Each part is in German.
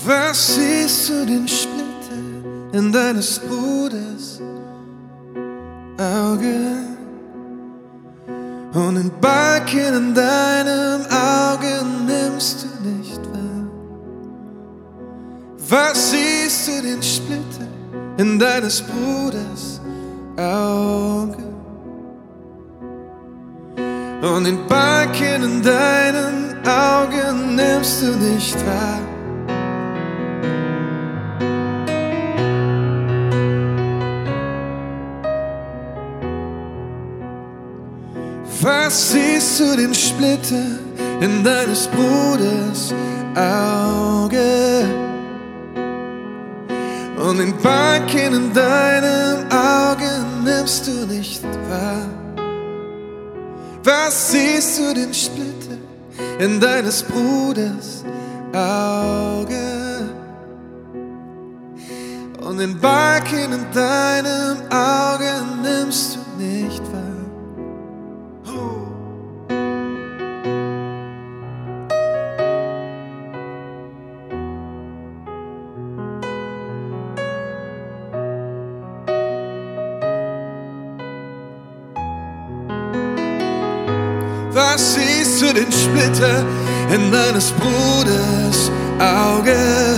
Was siehst du den Splitter in deines Bruders Auge und den Balken in deinem Auge nimmst du nicht wahr? Was siehst du den Splitter in deines Bruders Auge und den Balken in deinem Auge nimmst du nicht wahr? Was siehst du den Splitter in deines Bruders Auge und den Balken in deinem Auge nimmst du nicht wahr? Was siehst du den Splitter in deines Bruders Auge und den Balken in deinem Auge nimmst du nicht wahr? Was siehst du den Splitter in deines Bruders Auge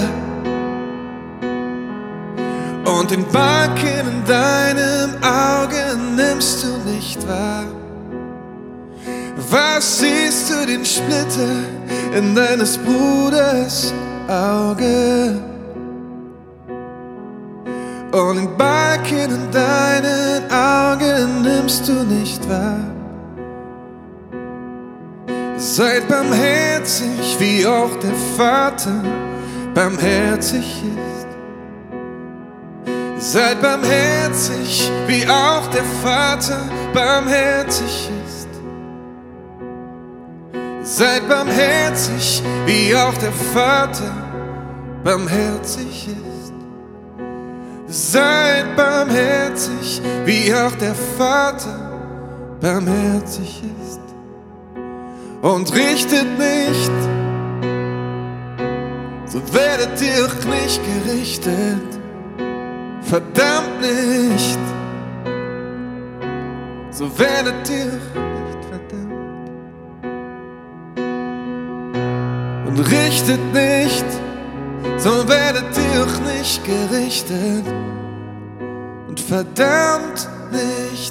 und den Balken in deinem Auge nimmst du nicht wahr? Was siehst du den Splitter in deines Bruders Auge und den Balken in deinem Auge nimmst du nicht wahr? Seid barmherzig, wie auch der Vater barmherzig ist. Seid barmherzig, wie auch der Vater barmherzig ist. Seid barmherzig, wie auch der Vater barmherzig ist. Seid barmherzig, wie auch der Vater barmherzig ist. Und richtet nicht, so werdet ihr auch nicht gerichtet. Verdammt nicht, so werdet ihr auch nicht verdammt. Und richtet nicht, so werdet ihr auch nicht gerichtet. Und verdammt nicht,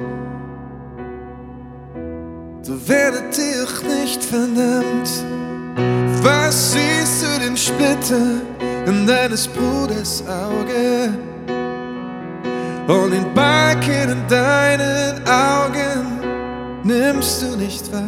so werdet ihr auch nicht verdammt. Was siehst du den Splitter in deines Bruders Auge und den Balken in deinen Augen nimmst du nicht wahr?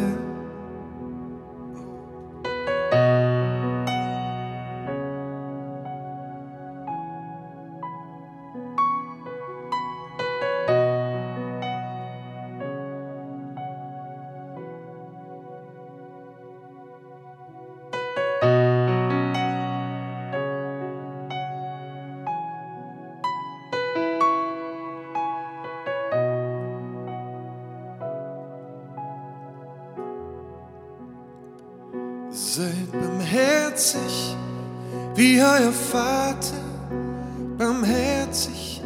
Seid barmherzig, wie euer Vater barmherzig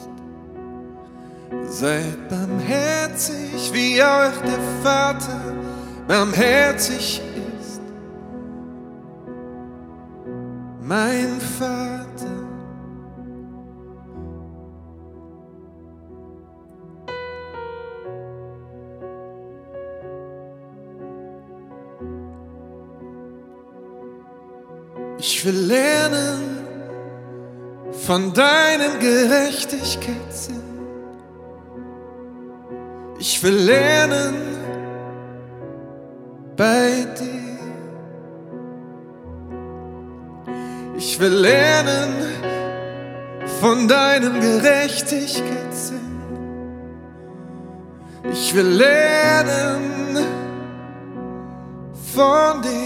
ist. Seid barmherzig, wie euch der Vater barmherzig ist. Mein Vater. Ich will lernen von deinem Gerechtigkeitssinn. Ich will lernen bei dir. Ich will lernen von deinem Gerechtigkeitssinn. Ich will lernen von dir.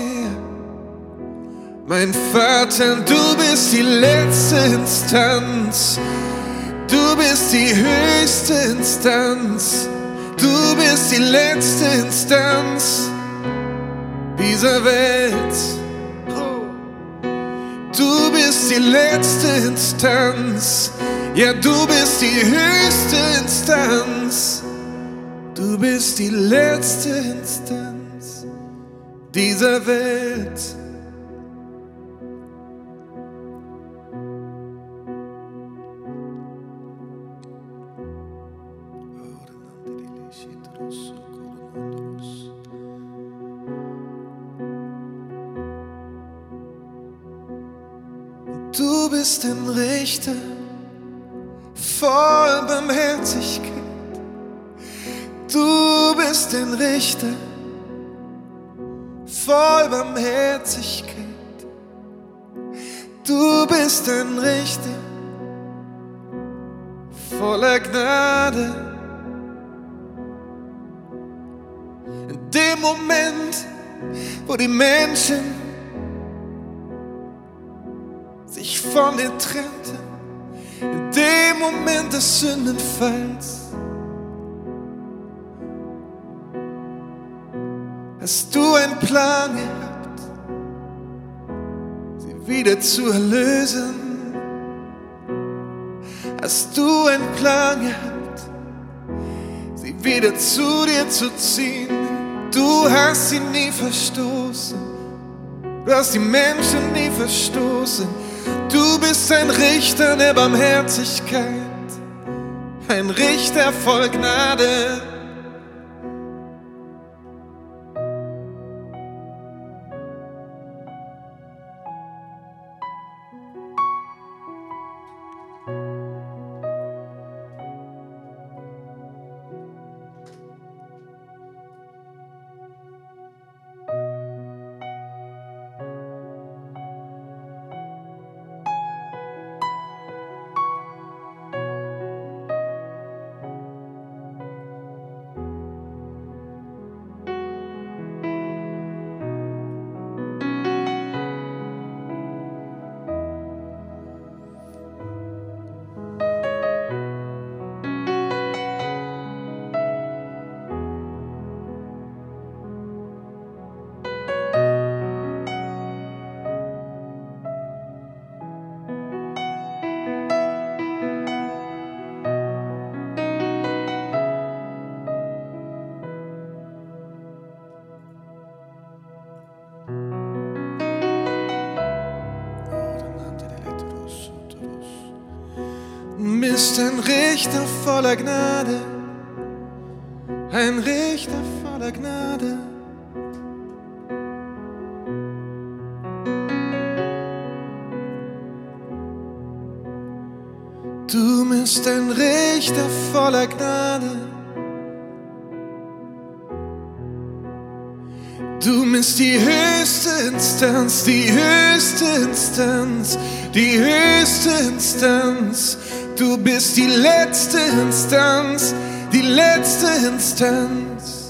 Mein Vater, du bist die letzte Instanz. Du bist die höchste Instanz. Du bist die letzte Instanz dieser Welt. Du bist die letzte Instanz, ja, du bist die höchste Instanz. Du bist die letzte Instanz dieser Welt. Du bist ein Richter voll Barmherzigkeit. Du bist ein Richter voll Barmherzigkeit. Du bist ein Richter voller Gnade. In dem Moment, wo die Menschen sich von dir trennten, in dem Moment des Sündenfalls, hast du einen Plan gehabt, sie wieder zu erlösen. Hast du einen Plan gehabt, sie wieder zu dir zu ziehen. Du hast sie nie verstoßen, du hast die Menschen nie verstoßen. Du bist ein Richter der Barmherzigkeit, ein Richter voll Gnade. Bist ein Richter voller Gnade, ein Richter voller Gnade. Du bist ein Richter voller Gnade. Du bist die höchste Instanz, die höchste Instanz, die höchste Instanz. Du bist die letzte Instanz, die letzte Instanz.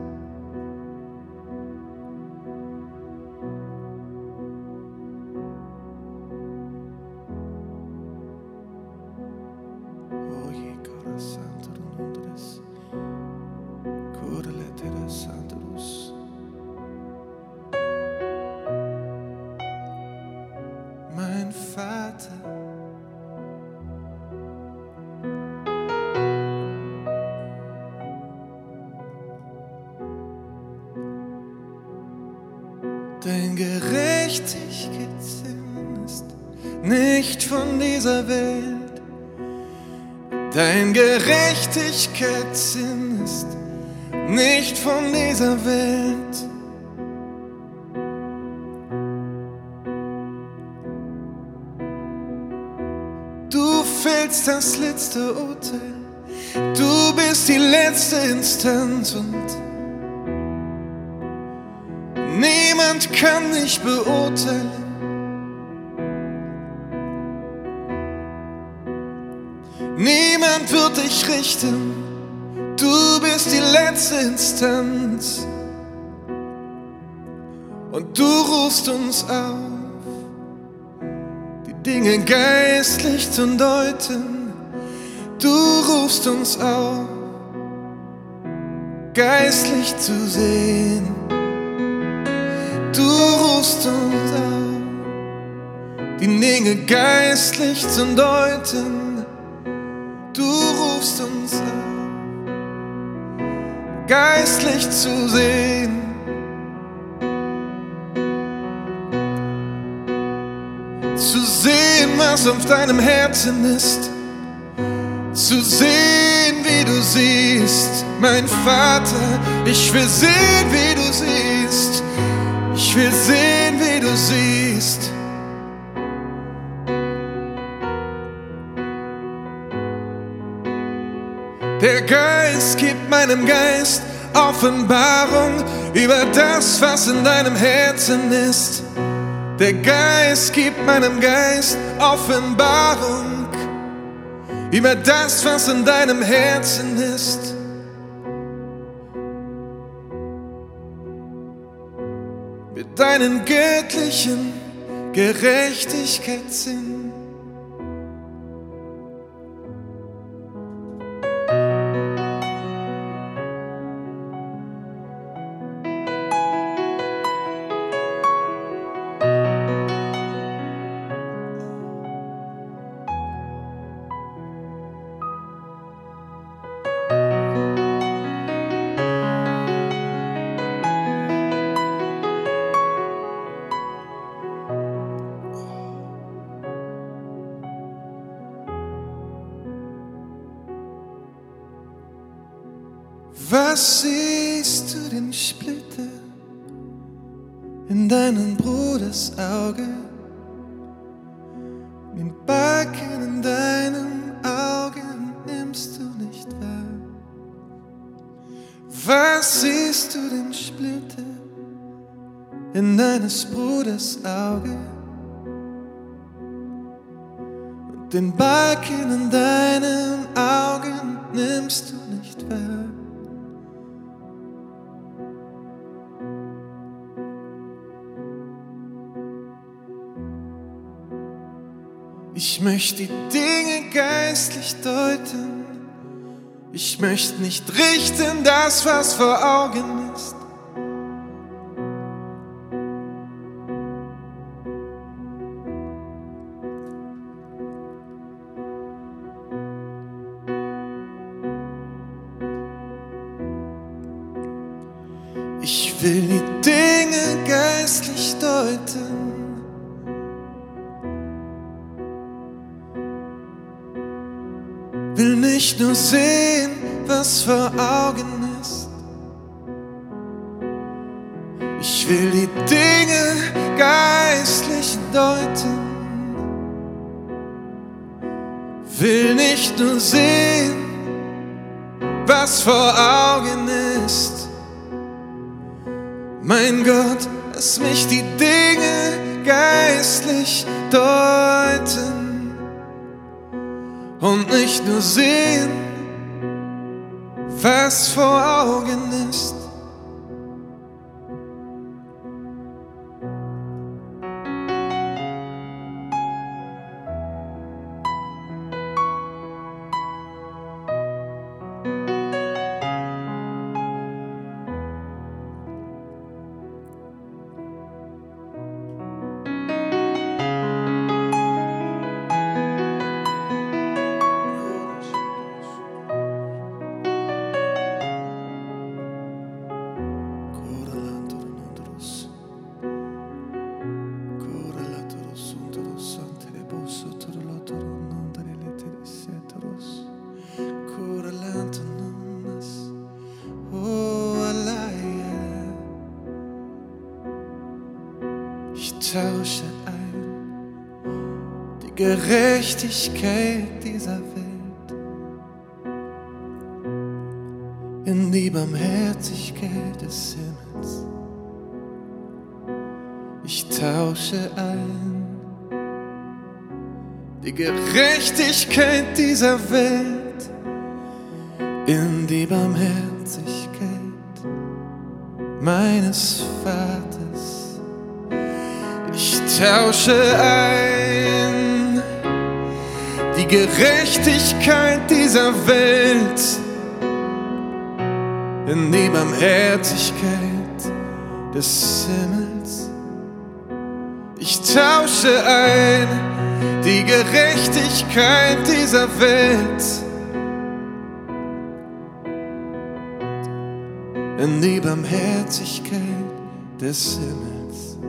Oh je, Cora Santo Nondres, Cora Lettera Santos. Mein Vater, dein Gerechtigkeitssinn ist nicht von dieser Welt. Dein Gerechtigkeitssinn ist nicht von dieser Welt. Du fällst das letzte Urteil. Du bist die letzte Instanz und niemand kann dich beurteilen. Niemand wird dich richten. Du bist die letzte Instanz. Und du rufst uns auf, die Dinge geistlich zu deuten. Du rufst uns auf, geistlich zu sehen. Du rufst uns auf, die Dinge geistlich zu deuten. Du rufst uns auf, geistlich zu sehen. Zu sehen, was auf deinem Herzen ist. Zu sehen, wie du siehst, mein Vater. Ich will sehen, wie du siehst. Ich will sehen, wie du siehst. Der Geist gibt meinem Geist Offenbarung über das, was in deinem Herzen ist. Der Geist gibt meinem Geist Offenbarung über das, was in deinem Herzen ist. Mit deinen göttlichen Gerechtigkeitssinn. Was siehst du den Splitter in deinem Bruders Auge? Den Balken in deinem Auge nimmst du nicht wahr. Was siehst du den Splitter in deines Bruders Auge? Und den Balken in deinem Auge nimmst du nicht wahr. Ich möchte die Dinge geistlich deuten. Ich möchte nicht richten das, was vor Augen ist. Ich will die Dinge geistlich deuten. Will nicht nur sehen, was vor Augen ist. Ich will die Dinge geistlich deuten. Will nicht nur sehen, was vor Augen ist. Mein Gott, lass mich die Dinge geistlich deuten. Und nicht nur sehen, was vor Augen ist. Ich tausche ein die Gerechtigkeit dieser Welt in die Barmherzigkeit des Himmels. Ich tausche ein die Gerechtigkeit dieser Welt in die Barmherzigkeit meines Vaters. Ich tausche ein die Gerechtigkeit dieser Welt in die Barmherzigkeit des Himmels. Ich tausche ein die Gerechtigkeit dieser Welt in die Barmherzigkeit des Himmels.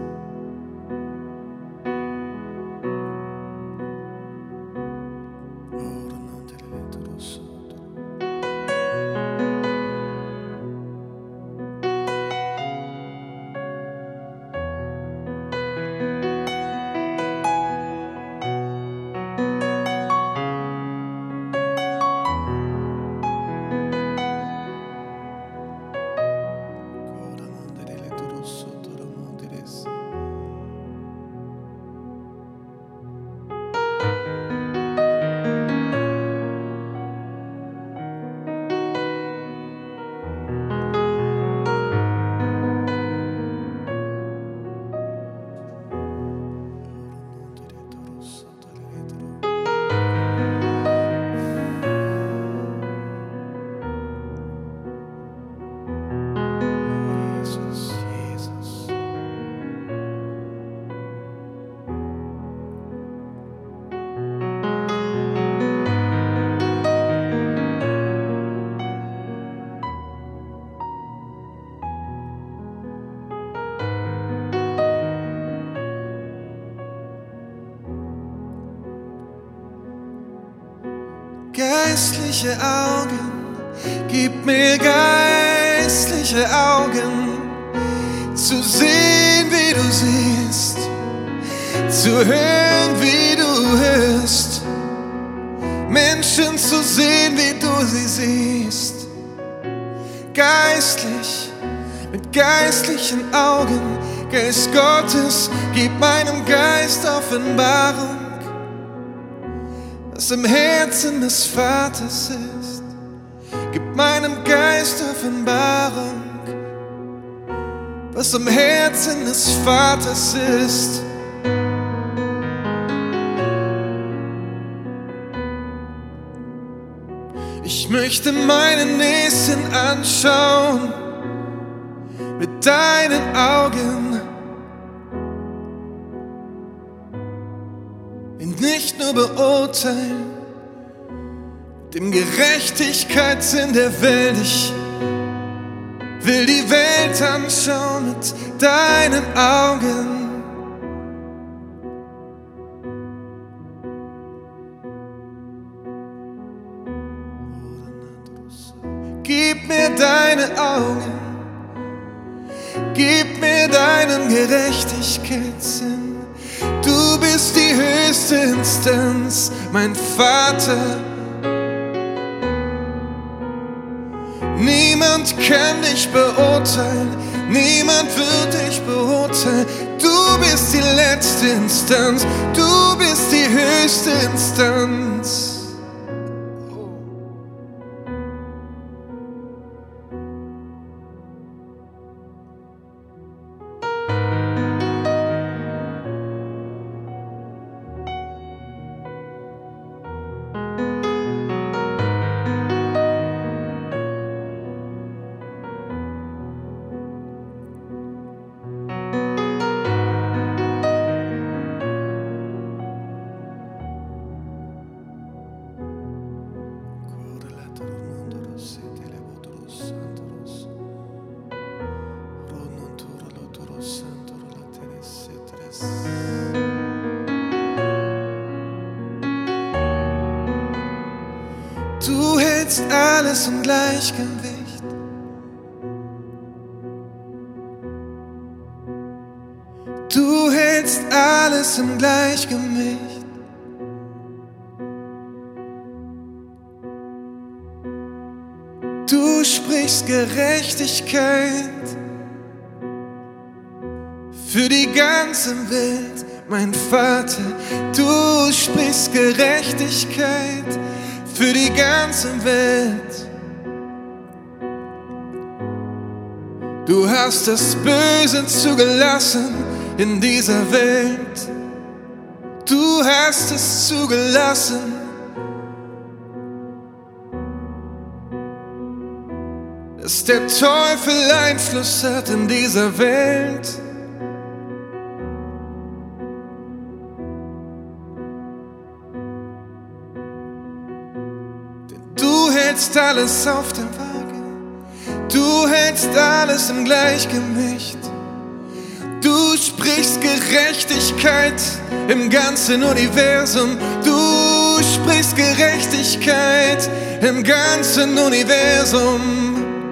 Geistliche Augen, gib mir geistliche Augen, zu sehen, wie du siehst, zu hören, wie du hörst, Menschen zu sehen, wie du sie siehst. Geistlich, mit geistlichen Augen, Geist Gottes, gib meinem Geist Offenbarung, was im Herzen des Vaters ist. Gib meinem Geist Offenbarung, was im Herzen des Vaters ist. Ich möchte meinen Nächsten anschauen mit deinen Augen, ihn nicht nur beurteilen, dem Gerechtigkeitssinn der Welt. Ich will die Welt anschauen mit deinen Augen. Gib mir deine Augen, gib mir deinen Gerechtigkeitssinn. Du bist die höchste Instanz, mein Vater. Niemand kann dich beurteilen, niemand wird dich beurteilen. Du bist die letzte Instanz, du bist die höchste Instanz. Du hältst alles im Gleichgewicht. Du hältst alles im Gleichgewicht. Du sprichst Gerechtigkeit für die ganze Welt, mein Vater. Du sprichst Gerechtigkeit für die ganze Welt. Du hast das Böse zugelassen in dieser Welt. Du hast es zugelassen. Dass der Teufel Einfluss hat in dieser Welt. hältst alles auf der Waage, du hältst alles im Gleichgewicht. Du sprichst Gerechtigkeit im ganzen Universum. Du sprichst Gerechtigkeit im ganzen Universum.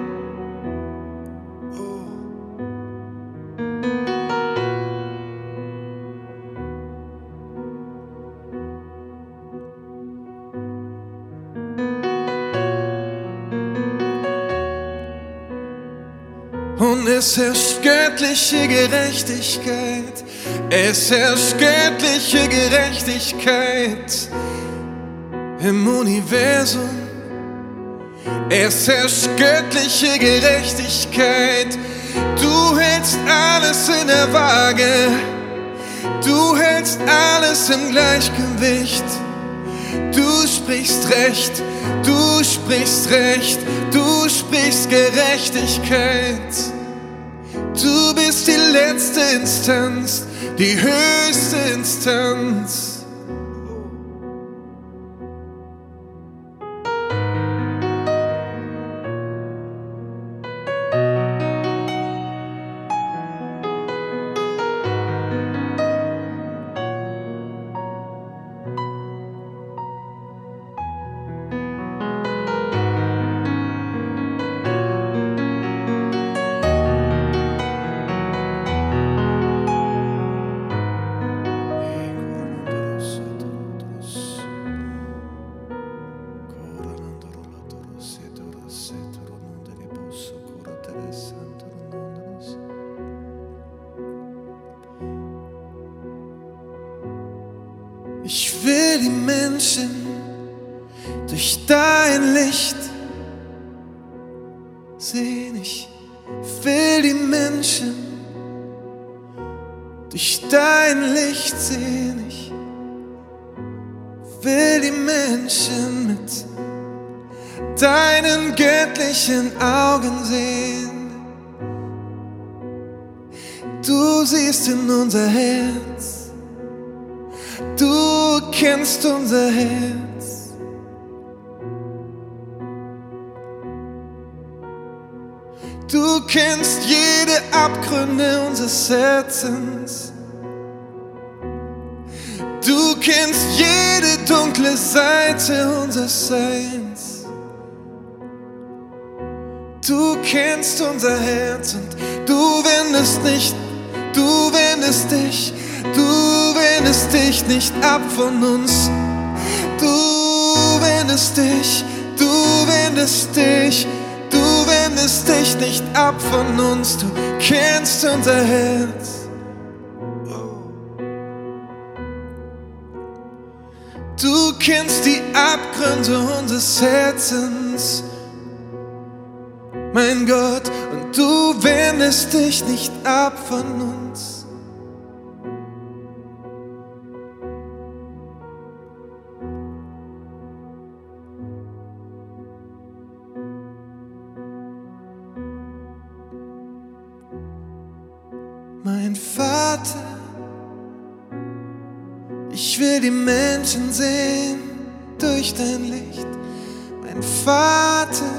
Und es herrscht göttliche Gerechtigkeit, es herrscht göttliche Gerechtigkeit im Universum. Es herrscht göttliche Gerechtigkeit, du hältst alles in der Waage, du hältst alles im Gleichgewicht. Du sprichst Recht, du sprichst Recht, du sprichst Gerechtigkeit. Du bist die letzte Instanz, die höchste Instanz. Ich will die Menschen durch dein Licht sehen. Ich will die Menschen durch dein Licht sehen. Ich will die Menschen mit deinen göttlichen Augen sehen. Du siehst in unser Herz. Du kennst unser Herz. Du kennst jede Abgründe unseres Herzens. Du kennst jede dunkle Seite unseres Seins. Du kennst unser Herz und du wendest dich nicht ab von uns. Du wendest dich nicht ab von uns. Du kennst unser Herz. Du kennst die Abgründe unseres Herzens, mein Gott, und du wendest dich nicht ab von uns. Mein Vater, ich will die Menschen sehen durch dein Licht. Mein Vater,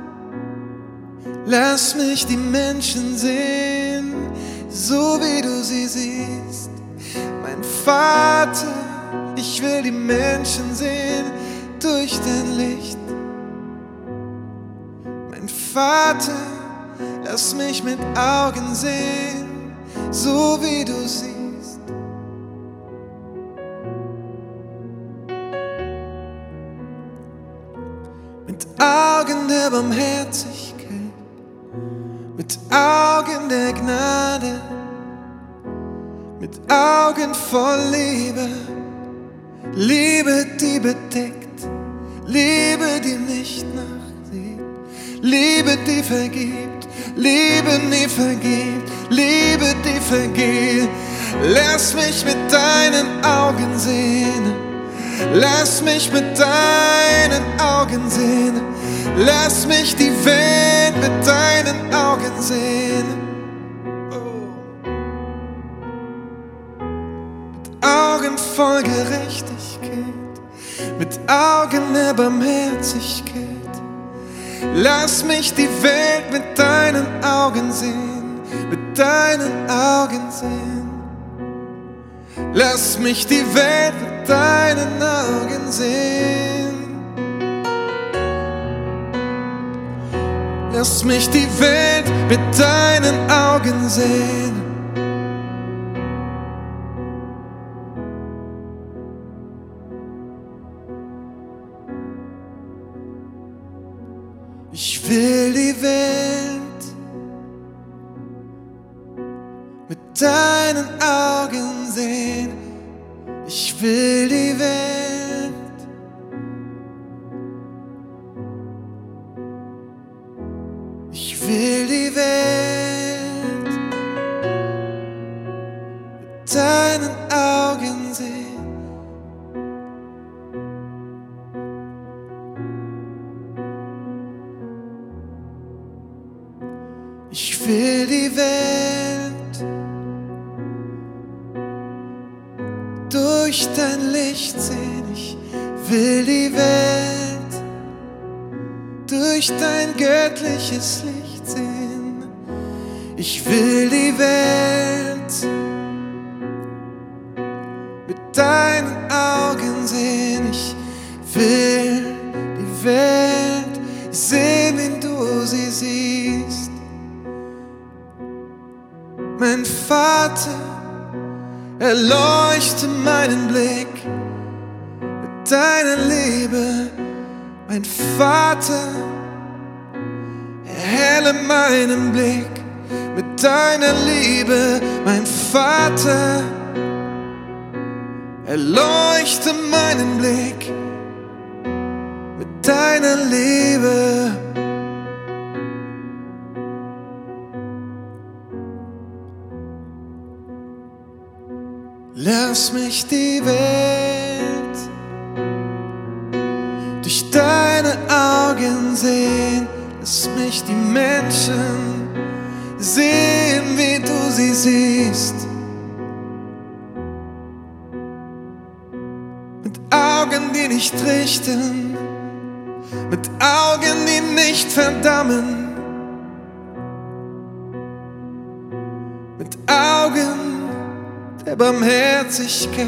lass mich die Menschen sehen, so wie du sie siehst. Mein Vater, ich will die Menschen sehen durch dein Licht. Mein Vater, lass mich mit Augen sehen, so wie du siehst. Mit Augen der Barmherzigkeit, mit Augen der Gnade, mit Augen voll Liebe, Liebe, die bedeckt, Liebe, die nicht nachsieht, Liebe, die vergibt, Liebe, die vergibt, Liebe, die vergeht. Lass mich mit deinen Augen sehen. Lass mich mit deinen Augen sehen. Lass mich die Welt mit deinen Augen sehen. Mit Augen voll Gerechtigkeit, mit Augen der Barmherzigkeit, Lass mich die Welt mit deinen Augen sehen, mit deinen Augen sehen. Lass mich die Welt mit deinen Augen sehen. Lass mich die Welt mit deinen Augen sehen. Ich will die Welt mit deinen Augen sehen. Ich will die Welt Ich will die Welt mit deinen Augen sehen. Ich will die Welt durch dein Licht sehen. Ich will die Welt durch dein göttliches Licht sehen. Ich will die Welt mit deinen Augen sehen. Ich will die Welt sehen, wie du sie siehst. Mein Vater, erleuchte meinen Blick mit deiner Liebe. Mein Vater, erhelle meinen Blick mit deiner Liebe. Mein Vater, erleuchte meinen Blick mit deiner Liebe. Lass mich die Welt durch deine Augen sehen. Lass mich die Menschen sehen, wie du sie siehst. Mit Augen, die nicht richten, mit Augen, die nicht verdammen, mit Augen der Barmherzigkeit.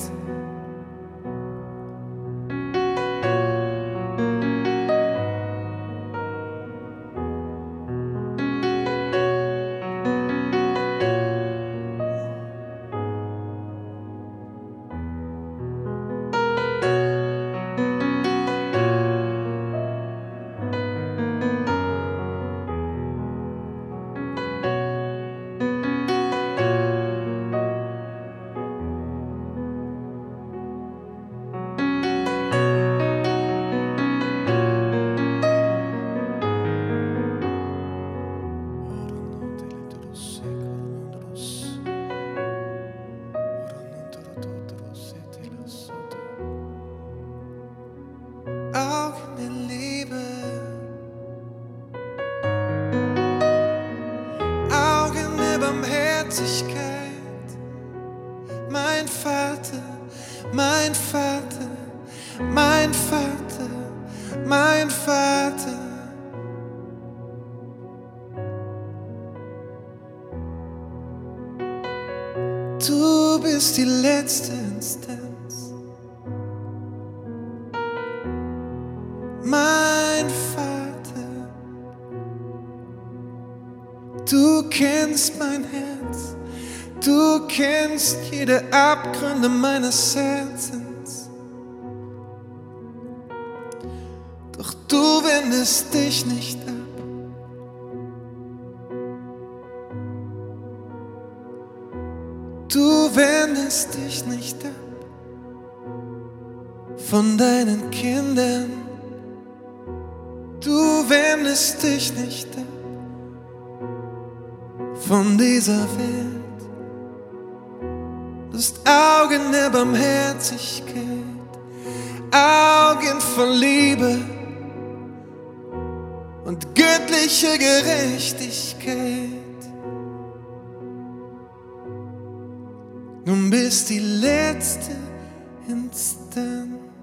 Augen der Liebe, Augen der Barmherzigkeit. Mein Vater, mein Vater, mein Vater, mein Vater. Du bist die letzte Instanz. Mein Vater, du kennst mein Herz, du kennst jede Abgründe meines Herzens. Doch du wendest dich nicht ab. Du wendest dich nicht ab von deinen Kindern. Du wendest dich nicht ab von dieser Welt. Du hast Augen der Barmherzigkeit, Augen von Liebe und göttliche Gerechtigkeit. Nun bist die letzte Instanz.